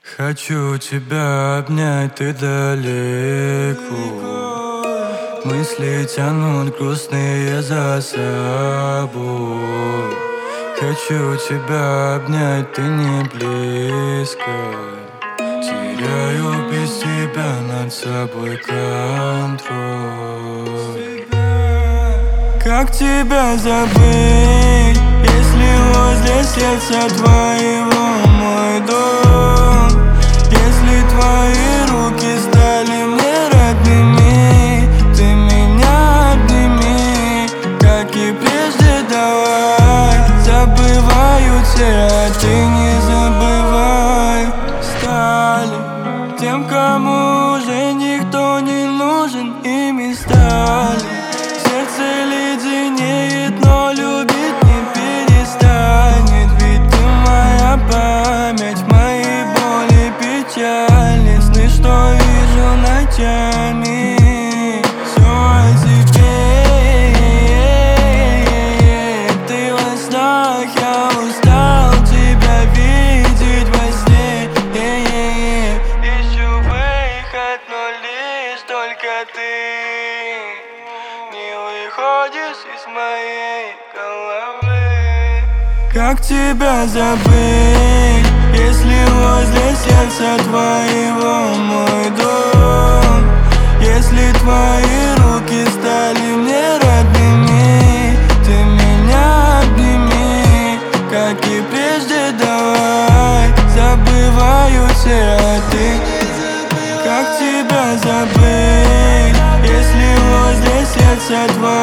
Хочу тебя обнять, ты далеко. Мысли тянут грустные за собой. Хочу тебя обнять, ты не близко. Теряю без тебя над собой контроль. Как тебя забыть, если возле сердца твоего мой дом? Если твои руки стали мне родными, ты меня обними, как и прежде давай. Забываю тебя, ты не забывай. Стали тем, кому уже никто не нужен, ими стали. Сердце леденеет, но любить не перестанет. Ведь ты моя память, мои боли, печали, сны, что вижу ночами. Все о тебе, ты во снах, я устал тебя видеть во сне. Ищу выход, но лишь только ты не выходишь из моей головы. Как тебя забыть, если возле сердца твоего мой дом? Если твои руки стали мне родными, ты меня обними, как и прежде давай. Забываю тебя, ты. Как тебя забыть, если возле сердца твоего